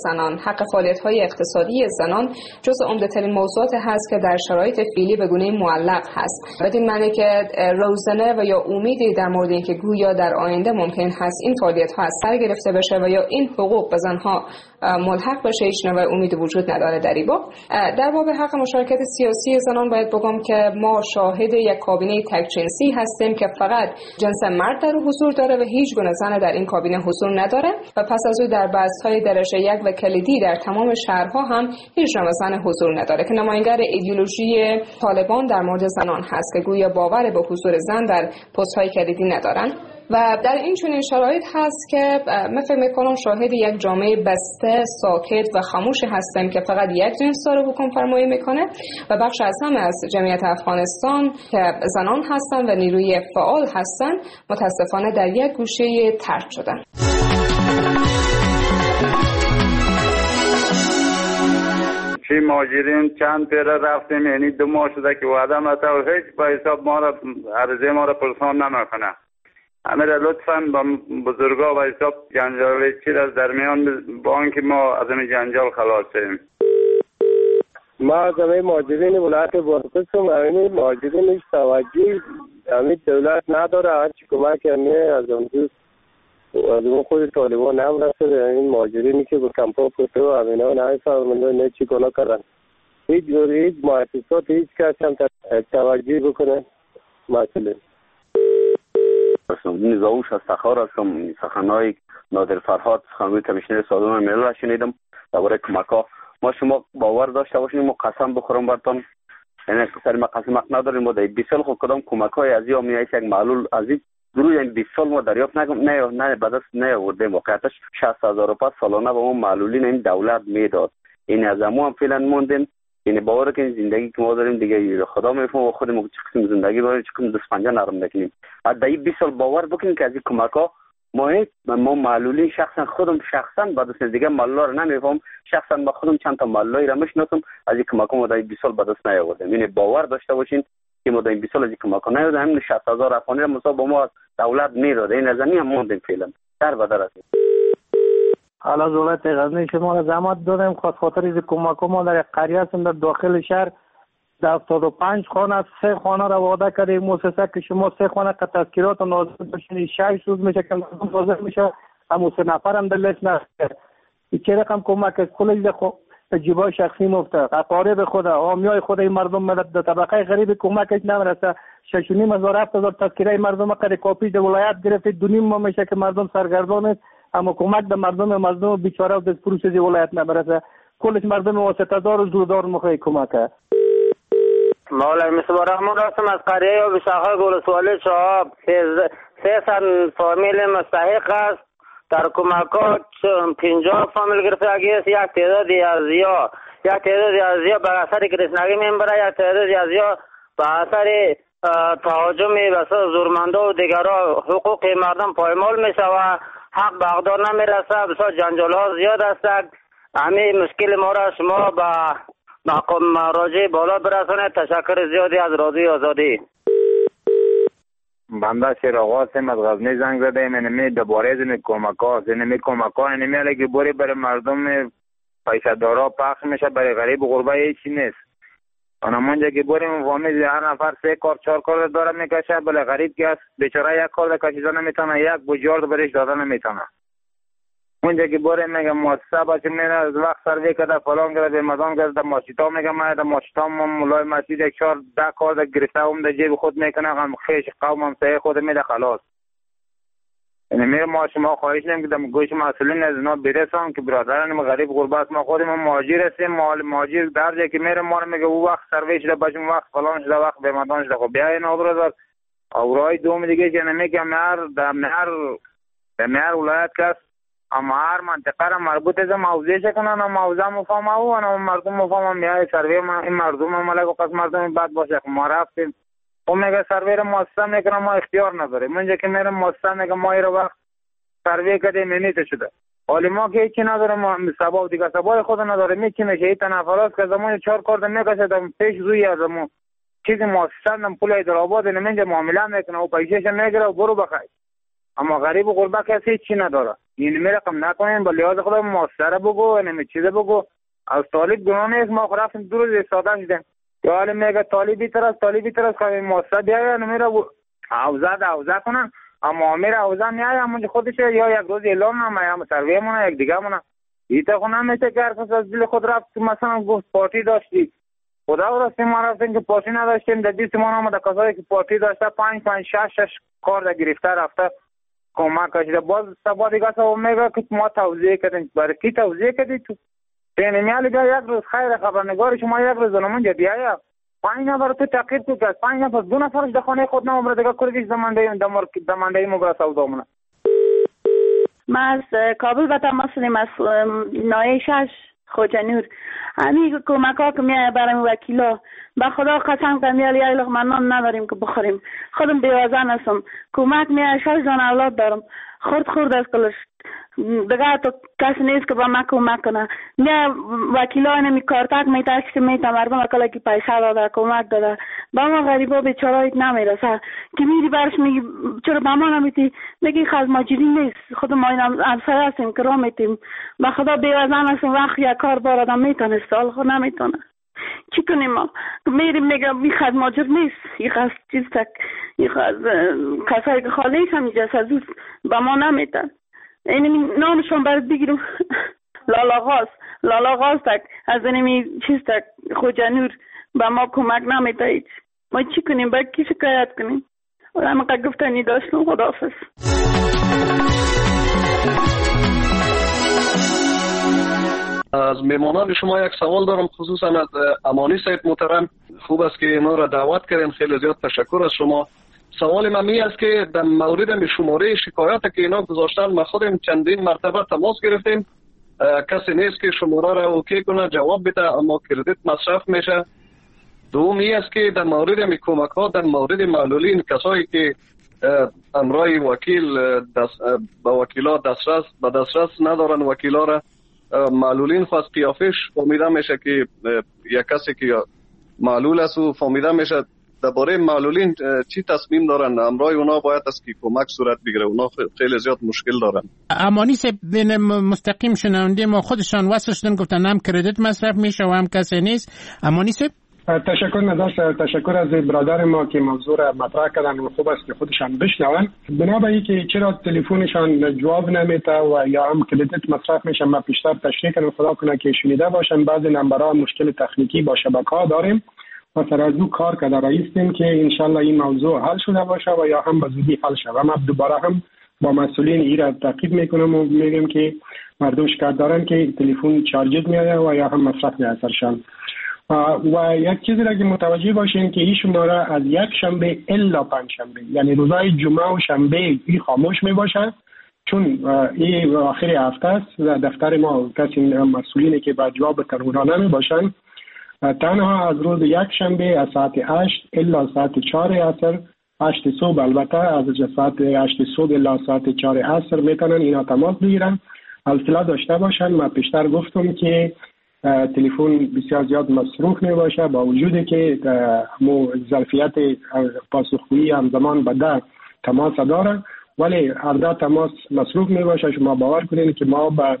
زنان، حق فعالیت‌های اقتصادی زنان جزو عمده‌ترین موضوعات هست که در شرایط فعلی به گونه‌ای معلق هست. بدین معنی که روزنه و یا امیدی در مورد اینکه گویا در آینده ممکن هست این فعالیت‌ها از سر گرفته بشه و یا این حقوق به زنها ملحق بشه هیچ نوع امیدی وجود نداره در این باب. در باب حق مشارکت سیاسی زنان باید بگم که ما شاهد یک کابینه تک جنسی هستیم که فقط جنس مرد در حضور داره و هیچ گونه زن در این کابینه حضور نداره و پس از او در بحث‌های درجه 1 و کلیدی در تمام شهرها هم هیچ نوع زن حضور نداره که نماینگر ایدئولوژی طالبان در مورد زنان هست که گویا باور به حضور زن در پست‌های کلیدی ندارن. و در این چنین شرایط هست که من فکر میکنم شاهد یک جامعه بسته، ساکت و خاموش هستیم که فقط یک جنس داره حکم فرمایی میکنه و بخش از همه از جمعیت افغانستان که زنان هستن و نیروی فعال هستن متاسفانه در یک گوشه ترد شدن. چی ماجرین چند پیره رفتیم، یعنی 2 ماه شده که وعده متا و هیچ به حساب ما را عرضه ما را پرسان نمیکنه. همه را لطفاً با بزرگا و حساب جنجال چیز از درمیان با آنکه ما از این جنجال خلاص شیم. ما از همه مهاجرین ولایت بادغیس همین مهاجرین هیچ توجهی همین دولت نداره. هرچی کمک همیه از اون دوست از اون خود طالبان هم رسده. این مهاجرینی که به کمپا پوته و همین ها نمیفهمنده نه چی کلا کردن. هیچ جوری هیچ مؤسسات هیچ کس هم توجهی بکنه مسئله. نزاوش از تخار هستم. سخنهای نادر فرهاد سخنگوی کمیشنر سازمان ملل را شنیدم درباره کمک‌ها. ما شما باور داشته باشین ما قسم بخورم براتون، یعنی سر ما قسم نداریم. ما در 20 سال خود کدام کمک‌های از این میایست یک معلول از این گروه این 20 سال ما دریافت نه به دست نیاوردیم. واقعیتش 60,000 روپیه سالانه به ما معلولین این دولت میداد. این از ما هم فعلا موندیم. یعنی باور کنید زندگی که ما داریم دیگه خدا میفهمه خودمون چه قسم زندگی داریم چه قسم دست پنجه نرم نکنیم. از در 20 سال باور بکنید که از این کمک‌ها ما معلولین خودم شخصا بعد از دیگه معلولا رو نمیفهم. شخصا با خودم چند تا معلولای را میشناسم از این کمک‌ها ما در 20 سال به دست نیاوردیم. یعنی باور داشته باشین که ما در 20 سال از این کمک‌ها نیاوردیم. همین 60,000 افغانی را مصاب با ما دولت میداده. این از این هم موندیم فعلا در بدر است. حالا دولت غزنی شما را زحمت دادیم خاطر از کمک ما در قریه هستیم در داخل شهر در 75 خانه 3 خانه را وعده کردیم مؤسسه که شما 3 خانه که تذکیرات و نازل بشین 6 روز میشه که نازل میشه همون 3 نفر هم در لیست نست. چه رقم کمک از کلش در جیبای شخصی مفته اقارب خود عامیای خود این مردم ملت در طبقه غریب کمکش نمیرسه. 6,500 7,000 تذکیره مردم قد کاپی در ولایت گرفته 2.5 ماه میشه که مردم سرگردان است اما کمک به مردم مظلوم بیچاره و دستفروش از ولایت نمیرسه. کلش مردم واسطه‌دار و زوردار میخواد کمک. مولوی مصباح رحمان هستم از قریه و بشاخه گلسوالی شهاب. 300 فامیل مستحق است در کمکات 50 فامیل گرفتگی است. یک تعدادی از یا به اثر گرسنگی میبره، یک تعدادی از یا به اثر تهاجم بسیار زورمندا و دیگرها حقوق مردم پایمال میشه و حق به اقدار نمیرسه. بسیار جنجال ها زیاد است. همین مشکل ما را شما به مقام مراجع بالا برسانید. تشکر زیادی از رادیو آزادی. بنده شیراغ هستم از غزنی زنگ زدیم. اینمی دوباره از این کمک‌ها اینمی علیه بوری برای مردم پیسه دارا پخش میشه، برای غریب و غربه هیچی نیست. اونمونجا که بریم فامیل هر نفر 3 کار 4 کار داره میکشه، بله غریب که است بیچاره یک کار کشیده نمیتونه، یک بوجارد برش داده نمیتونه. اونجا که بریم میگه مؤسسه باشه میره از وقت سروی کرده فلان کرده مردم کرده ماشیتا میگه ما در ماشیتا مولای مسجد 1 4 10 کار گرفته هم در جیب خود میکنه هم خیش قوم هم سعی خود میده خلاص. یعنی میره ما شما خواهش نمیم که در گوش مسئولین از اینا برسان که برادران غریب غربت ما خودیم مهاجر هستیم. مهاجر در جایی که میره ما رو میگه او وقت سروی شده باشیم وقت فلان شده وقت به مردان شده. خب بیا این برادر اورای دوم دیگه که نمیگه مهر ولایت کس اما هر منطقه را مربوط از موضوع کنن و موضوع مفهمه و مردم مفهمه میای سروی این مردم ملک و قسم مردم بد باشه. ما رفتیم و میگه سروی را مؤسسه میکنه ما اختیار نداریم. منجا که میرم مؤسسه میگه ما ایرا وقت سروی کردیم نیت شده حالی ما که هیچی نداریم. ما سبا و دیگه سبای خود نداریم. هیچی میشه این تنفراست که زمان 4 کار میکشه پیش روی از ما چیزی مؤسسه دم پول ایدرآباد نمینجا معامله میکنه و پیشش میگیره و برو بخیر. اما غریب و غربه کسی هیچی نداره. این رقم نکنین، با لحاظ خدا ماستر بگو نمی چیزه بگو. از طالب گناه نیست، ما خود رفتیم دو روز ساده شدیم. یا حالا میگه طالبی ترس خواهی ماستر بیاید نمیره حوزه کنن، اما میره حوزه میاید همونجا خودش یا یک روز اعلام نمه یا سروی مونه یک دیگه مونه. ایتا خود نمیشه که هر کس از دل خود رفت مثلا گفت پارتی داشتی. خدا راستی ما رفتیم که پارتی نداشتیم، در دیست ما آمده کسایی که پارتی داشته 5 6 کار در گرفته رفته کمک کشیده. باز سبا دیگه سبا میگه که ما توضیح کردیم. برای کی توضیح کردی تو؟ میالی بیا یک روز خیر خبرنگار شما یک روز نمونجا بیاید 5 نفر تو تقیر تو که 5 نفر 2 نفرش در خانه خود نمبر دیگه کردیش دمانده مبرا سودا مونه. ما از کابل به تماس داریم، از نایه 6 خوجنور. همین کمک ها که میایه برای وکیلا به خدا قسم که میالی یه لقمه نان نداریم که بخوریم. خودم بیوازن هستم، کمک میایه 6 جان اولاد دارم، خورد از کلش دیگه تو کسی نیست که با ما کمک کنه. میایه وکیلا نمی کارتک میتاش که میتا مردم اکلا که پیسه داده کمک داده با ما غریبا بیچارایت نمیرسه که میری برش میگی چرا با ما نمیتی، میگی خز ماجری نیست، خود ما این همسایه هستیم که را میتیم. به خدا بیوزن هستم، وقت یک کار بار آدم میتونه سال خود نمیتونه. چی کنیم ما؟ میریم میگم این خز ماجر نیست، این خز چیز تک، این خز کسایی که خالیش هم جس از با ما نمیتن. این نامشون برد بگیرم لالا غاز تک از اینمی چیز تک خوجنور با ما کمک نمیده هیچ. ما چی کنیم؟ باید کی شکایت کنیم؟ همه گفتنی داشتم. خداحافظ. از میمانان شما یک سوال دارم، خصوصا از امانی صاحب محترم. خوب است که اینا را دعوت کردین، خیلی زیاد تشکر از شما. سوال من می است که در مورد شماره شکایت که اینا گذاشتن ما خودم چندین مرتبه تماس گرفتیم، کسی نیست که شماره را اوکی کنه جواب بده، اما کردیت مصرف میشه. دومی است که در مورد کمک ها در مورد معلولین، کسایی که امرای وکیل با وکیلا دسترس ندارن وکیلا را، معلولین خواست قیافش فهمیده میشه که یک کسی که معلول است و فهمیده میشه درباره معلولین چی تصمیم دارن، امرای اونا باید است که کمک صورت بگیره. اونا خیلی زیاد مشکل دارن. امانی صاحب مستقیم شنونده ما خودشان وصل شدن، گفتن هم کردیت مصرف میشه و هم کسی نیست. امانی صاحب تشکر نداشت. تشکر از برادر ما که موضوع را مطرح کردن و خوب است که خودشان بشنون. بنابراین که چرا تلفنشان جواب نمیده و یا هم کردیت مصرف میشه، ما بیشتر تشریح کنم خدا کنه که شنیده باشن. بعضی نمبرها مشکل تکنیکی با شبکه‌ها داریم و سر از او کار کرده رایستیم که انشالله این موضوع حل شده باشه و یا هم به زودی حل شد. و ما دوباره هم با مسئولین این را تاکید میکنم و میگم که مردم شکایت دارن که تلفن چارجت میاد و یا هم مصرف میاد سرشان. و یک چیزی را که متوجه باشین که این شماره از یک شنبه الا 5 شنبه، یعنی روزهای جمعه و شنبه این خاموش می باشه، چون این آخر هفته است و دفتر ما کسی مسئولینی که با جواب تلفن نمی باشن، تنها از روز یک شنبه از ساعت 8 الا ساعت 4 عصر 8 صبح، البته از ساعت 8 صبح الا ساعت 4 عصر میتونن اینا تماس بگیرن، اطلاع داشته باشن. من پیشتر گفتم که تلفن بسیار زیاد مصروف می باشه، با وجودی که ظرفیت پاسخگویی همزمان به 10 تماس داره، ولی هر 10 تماس مصروف می باشه. شما باور کنین که ما با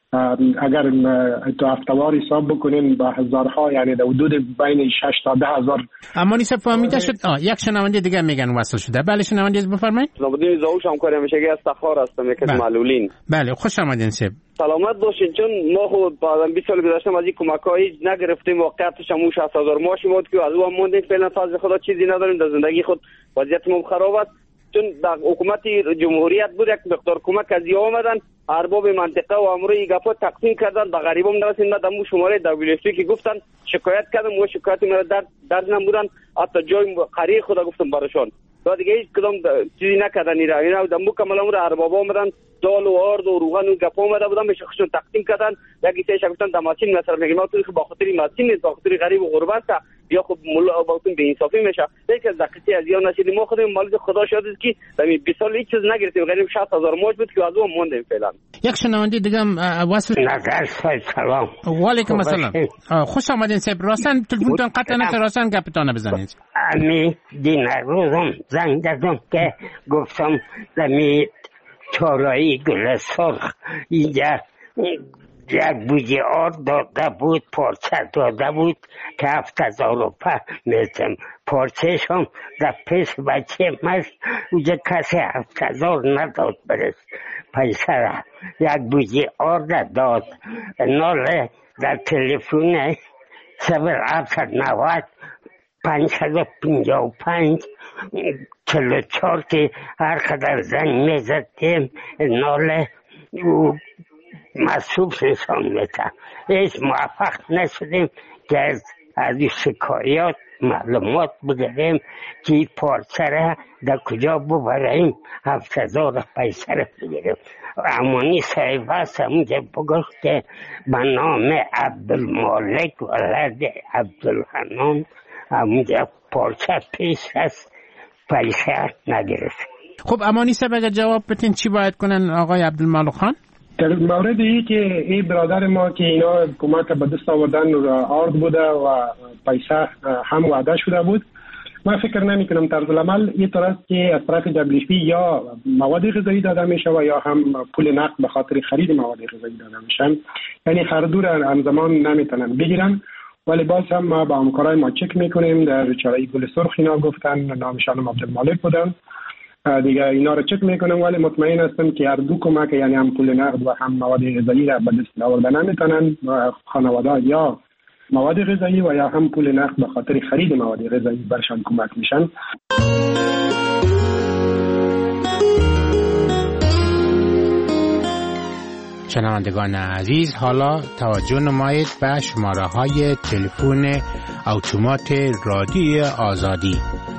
اگر تو هفته‌وار حساب بکنین با هزارها، یعنی در حدود بین 6 تا 10 هزار. اما نیست فهمیده شد. یک شنونده دیگه میگن وصل شده. بله شنونده بفرمایید. زبدی زاوش همکاری میشه از تخار هستم، یکی از معلولین. بله خوش آمدین سب. سلامت باشین. چون ما خود بعد 20 سال گذشته از این کمک‌های نگرفتیم، واقعیتش هم 60,000 ماهی بود که از اون موندیم. فعلا فضل خدا چیزی نداریم، در زندگی خود وضعیتمون خراب است. چون در حکومت جمهوریت بود یک مقدار کمک از یا آمدن، ارباب منطقه و امروی گپا تقسیم کردن، به غریبام نرسید. من دمو شماره WFP که گفتن شکایت کردم و شکایت مرا درج نمودن، حتی جای قریه خدا گفتم براشون و دیگه هیچ کدام چیزی نکردن. اینا دمو کاملا امر ارباب آمدن، دال و آرد و روغن و گپا اومده بودن به شخصشون تقسیم کردن. یکی سه گفتن دماسین مثلا میگم ما تو با خاطر ماسین نیست، با خاطر غریب و غربت یا خب مولا باطن به انصافی میشه. یک از دقیقی از یا نشید. ما خودمون مال خدا شاد است که همین 20 سال هیچ چیز نگرفتیم، غریب 60,000 ماهی بود که از اون موندیم فعلا. یک شنونده دیگه واسه سلام و علیکم السلام. خوش آمدین سب. راستن تلفنتون قطع نشه، راستن گپتون بزنید. امی دین روزم زنگ دادم که گفتم زمین چارایی گل سرخ اینجا یک بوجه آرد داده بود، پارچه داده بود که 7,000 روپه میتم. پارچهش هم در پیش بچه مست اونجا کسی 7,000 نداد برس پیسه را. یک بوجه آرد داد. ناله در تلفون 0790 555 44 که هر قدر زنگ میزدیم ناله او مصروف نشان میده. هیچ موفق نشدیم که از شکایات معلومات بگیریم که پارچه را در کجا ببریم 7,000 پیسه را بگیریم. امانی صاحب هست همونجا بگفت که به نام عبدالمالک ولد عبدالحنان همونجا پارچه پیش هست، پیسه نگرفت. خب امانی صاحب اگر جواب بتین چی باید کنن آقای عبدالمالک خان؟ در موردی که این برادر ما که اینا کمک به دست آوردن آرد بوده و پیسه هم وعده شده بود، من فکر نمی کنم طرز العمل این طور است که از طرف WFP یا مواد غذایی داده میشه و یا هم پول نقد به خاطر خرید مواد غذایی داده میشن. یعنی هر دو را همزمان نمیتونن بگیرن. ولی باز هم ما با همکارای ما چک میکنیم. در چارایی گل سرخ اینا گفتن نامشان عبدالمالک بودن دیگه، اینا رو چک میکنم ولی مطمئن هستم که هر دو کمک یعنی هم پول نقد و هم مواد غذایی را به دست آوردن نمیتونن. خانواده یا مواد غذایی و یا هم پول نقد به خاطر خرید مواد غذایی برشان کمک میشن. شنوندگان عزیز، حالا توجه نمایید به شماره های تلفن اتومات رادیو آزادی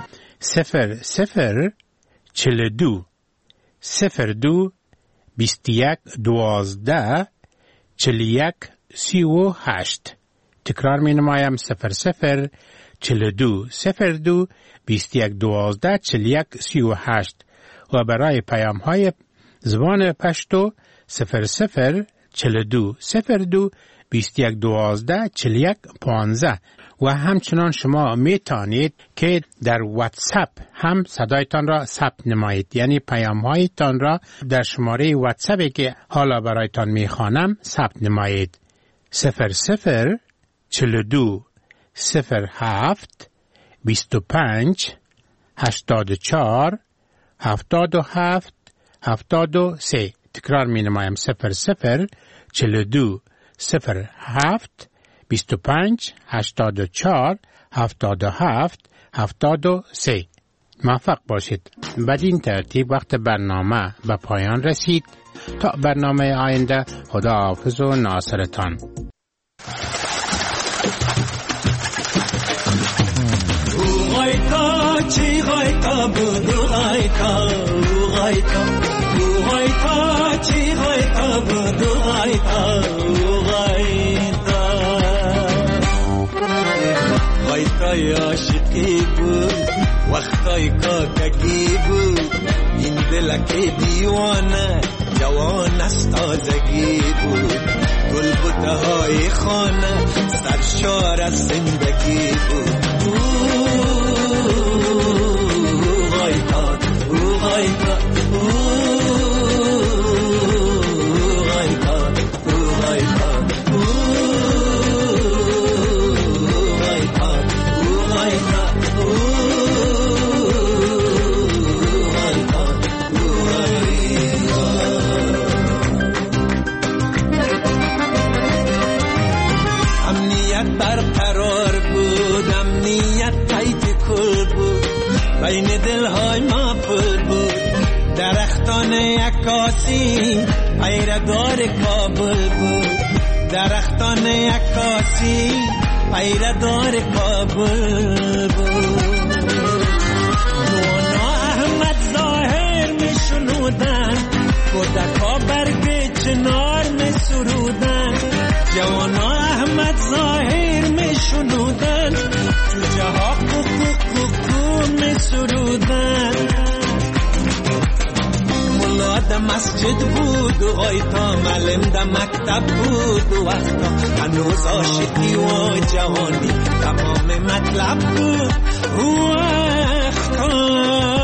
00 42 02 21 12 41 38. تکرار می نمایم 00 42 02 21 12 41 38 و برای پیام های زبان پشتو 00 42 02 21 12 41 15. و همچنان شما می توانید که در واتساپ هم صدایتان را ثبت نمایید، یعنی پیام هایتان را در شماره واتساپی که حالا برایتان می خوانم ثبت نمایید 00 42 07 25 84 77 73. تکرار می نمایم 00 42 07 25 84 77 73. موفق باشید. بدین ترتیب وقت برنامه به پایان رسید. تا برنامه آینده، خداحافظ و ناصرتان. عاشقی بود وقتای کاکگی بود، این دلک دیوانه جوان از تازگی بود، گلبوته های خانه سرشار از زندگی بود. بین دلهای ما پر بود درختان عکاسی، پیردار کابل بود درختان عکاسی، پیردار کابل بود. مونا احمد ظاهر می شنودن، کودکا برگ چنار می سرودن، جوانا احمد ظاهر می شنودن، جوجه ها می سرودن. ملا در مسجد بود و غایتا معلم در مکتب بود و وقتا هنوز عاشقی و جوانی تمام مطلب بود و وقتا